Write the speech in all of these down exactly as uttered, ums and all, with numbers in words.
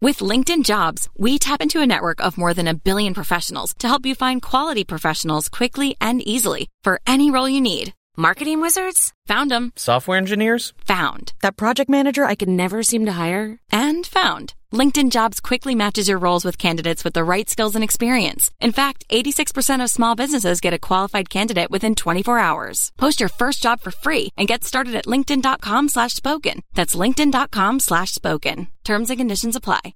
With LinkedIn Jobs, we tap into a network of more than a billion professionals to help you find quality professionals quickly and easily for any role you need. Marketing wizards? Found them. Software engineers? Found. That project manager I could never seem to hire? And found. LinkedIn Jobs quickly matches your roles with candidates with the right skills and experience. In fact, eighty-six percent of small businesses get a qualified candidate within twenty-four hours. Post your first job for free and get started at linkedin.com slash spoken. That's linkedin.com slash spoken. Terms and conditions apply.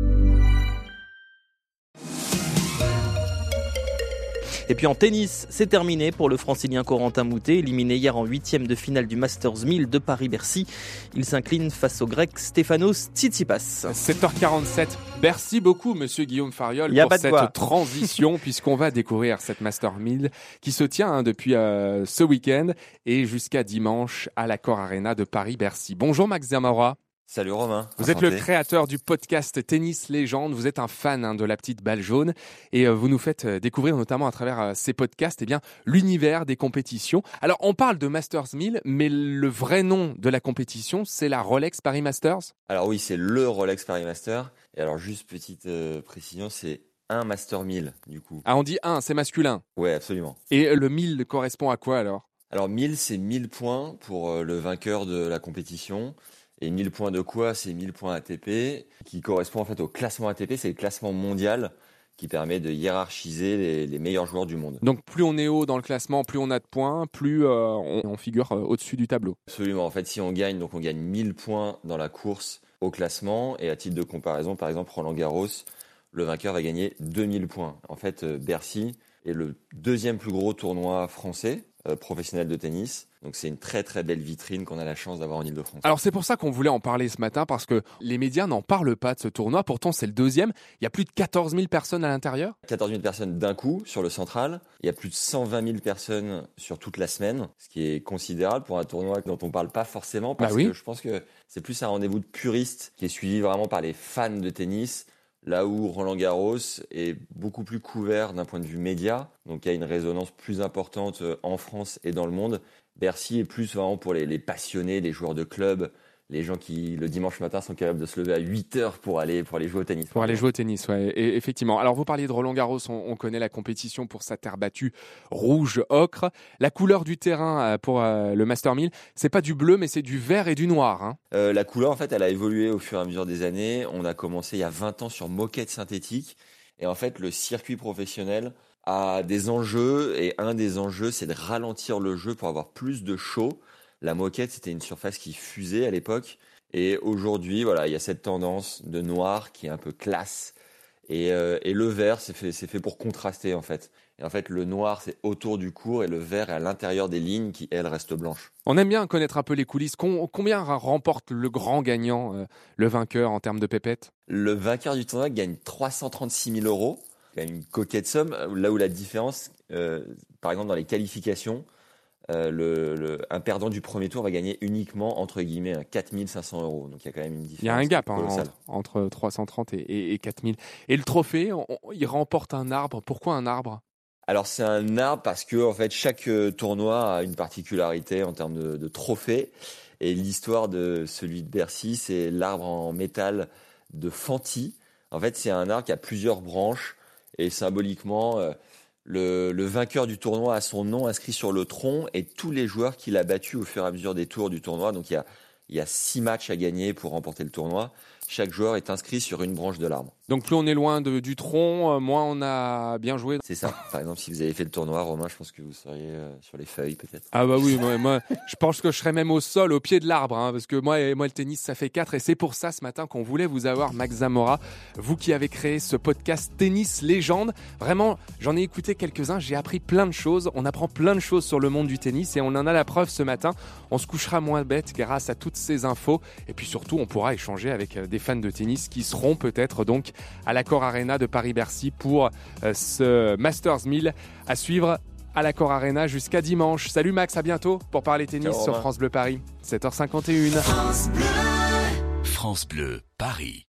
Et puis en tennis, c'est terminé pour le francilien Corentin Moutet, éliminé hier en huitième de finale du Masters mille de Paris-Bercy. Il s'incline face au grec Stefanos Tsitsipas. sept heures quarante-sept. Merci beaucoup, monsieur Guillaume Fariol, pour cette quoi. transition, puisqu'on va découvrir cette Masters mille qui se tient hein, depuis euh, ce week-end et jusqu'à dimanche à l'Accor Arena de Paris-Bercy. Bonjour Max Zamora. Salut Romain. Vous êtes le créateur du podcast Tennis Légende, vous êtes un fan hein, de la petite balle jaune et euh, vous nous faites euh, découvrir notamment à travers euh, ces podcasts eh bien, l'univers des compétitions. Alors on parle de Masters mille, mais le vrai nom de la compétition c'est la Rolex Paris Masters ? Alors oui, c'est le Rolex Paris Masters. Et alors juste petite euh, précision, c'est un Master mille du coup. Ah on dit un, c'est masculin ? Ouais, absolument. Et le mille correspond à quoi alors ? Alors mille, c'est mille points pour euh, le vainqueur de la compétition. Et mille points de quoi ? C'est mille points A T P, qui correspond en fait au classement A T P, c'est le classement mondial qui permet de hiérarchiser les, les meilleurs joueurs du monde. Donc plus on est haut dans le classement, plus on a de points, plus euh, on, on figure euh, au-dessus du tableau. Absolument, en fait si on gagne, donc on gagne mille points dans la course au classement, et à titre de comparaison, par exemple Roland Garros, le vainqueur va gagner deux mille points. En fait, Bercy est le deuxième plus gros tournoi français, euh, professionnel de tennis. Donc c'est une très très belle vitrine qu'on a la chance d'avoir en Ile-de-France. Alors c'est pour ça qu'on voulait en parler ce matin, parce que les médias n'en parlent pas de ce tournoi. Pourtant c'est le deuxième. Il y a plus de quatorze mille personnes à l'intérieur. quatorze mille personnes d'un coup sur le central. Il y a plus de cent vingt mille personnes sur toute la semaine, ce qui est considérable pour un tournoi dont on parle pas forcément, parce bah oui. que je pense que c'est plus un rendez-vous de puristes qui est suivi vraiment par les fans de tennis. Là où Roland Garros est beaucoup plus couvert d'un point de vue média, donc il y a une résonance plus importante en France et dans le monde. Bercy est plus vraiment pour les, les passionnés, les joueurs de club, les gens qui, le dimanche matin, sont capables de se lever à huit heures pour aller, pour aller jouer au tennis. Pour aller jouer au tennis, ouais, et, effectivement. Alors, vous parliez de Roland Garros, on, on connaît la compétition pour sa terre battue rouge-ocre. La couleur du terrain pour euh, le Master mille, c'est pas du bleu, mais c'est du vert et du noir. Hein. Euh, la couleur, en fait, elle a évolué au fur et à mesure des années. On a commencé il y a vingt ans sur moquette synthétique. Et en fait, le circuit professionnel a des enjeux, et un des enjeux, c'est de ralentir le jeu pour avoir plus de show. La moquette, c'était une surface qui fusait à l'époque. Et aujourd'hui, voilà, il y a cette tendance de noir qui est un peu classe. Et, euh, et le vert, c'est fait, c'est fait pour contraster, en fait. Et en fait, le noir, c'est autour du court, et le vert est à l'intérieur des lignes qui, elles, restent blanches. On aime bien connaître un peu les coulisses. Combien remporte le grand gagnant, euh, le vainqueur, en termes de pépettes ? Le vainqueur du tournoi gagne trois cent trente-six mille euros. Il y a une coquette somme, là où la différence, euh, par exemple, dans les qualifications, Euh, le, le, un perdant du premier tour va gagner uniquement, entre guillemets, quatre mille cinq cents euros. Donc il y a quand même une différence. Il y a un gap hein, entre, entre trois cent trente et, et, et quatre mille. Et le trophée, on, il remporte un arbre. Pourquoi un arbre ? Alors c'est un arbre parce que en fait, chaque tournoi a une particularité en termes de, de trophée. Et l'histoire de celui de Bercy, c'est l'arbre en métal de Fanti. En fait, c'est un arbre qui a plusieurs branches et symboliquement... Euh, Le, le vainqueur du tournoi a son nom inscrit sur le tronc et tous les joueurs qu'il a battus au fur et à mesure des tours du tournoi. Donc il y a, il y a six matchs à gagner pour remporter le tournoi. Chaque joueur est inscrit sur une branche de l'arbre. Donc plus on est loin de, du tronc, moins on a bien joué. C'est ça. Par exemple, si vous avez fait le tournoi, Romain, je pense que vous seriez euh, sur les feuilles peut-être. Ah bah oui, moi, moi je pense que je serais même au sol, au pied de l'arbre, hein, parce que moi, moi le tennis ça fait quatre et c'est pour ça ce matin qu'on voulait vous avoir, Max Zamora, vous qui avez créé ce podcast Tennis Légende. Vraiment, j'en ai écouté quelques-uns, j'ai appris plein de choses, on apprend plein de choses sur le monde du tennis et on en a la preuve ce matin. On se couchera moins bête grâce à toutes ces infos et puis surtout on pourra échanger avec des fans de tennis qui seront peut-être donc à l'Accor Arena de Paris-Bercy pour euh, ce Masters mille à suivre à l'Accor Arena jusqu'à dimanche. Salut Max, à bientôt pour parler tennis Ciao, sur Romain. France Bleu Paris, sept heures cinquante et une. France Bleu. France Bleu Paris.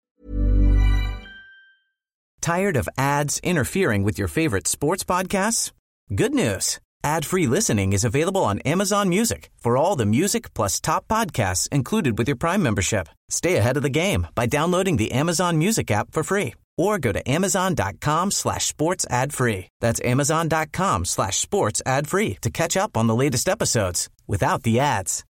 Tired of ads interfering with your favorite sports podcasts? Good news. Ad-free listening is available on Amazon Music for all the music plus top podcasts included with your Prime membership. Stay ahead of the game by downloading the Amazon Music app for free or go to amazon.com slash sports ad free. That's amazon.com slash sports ad free to catch up on the latest episodes without the ads.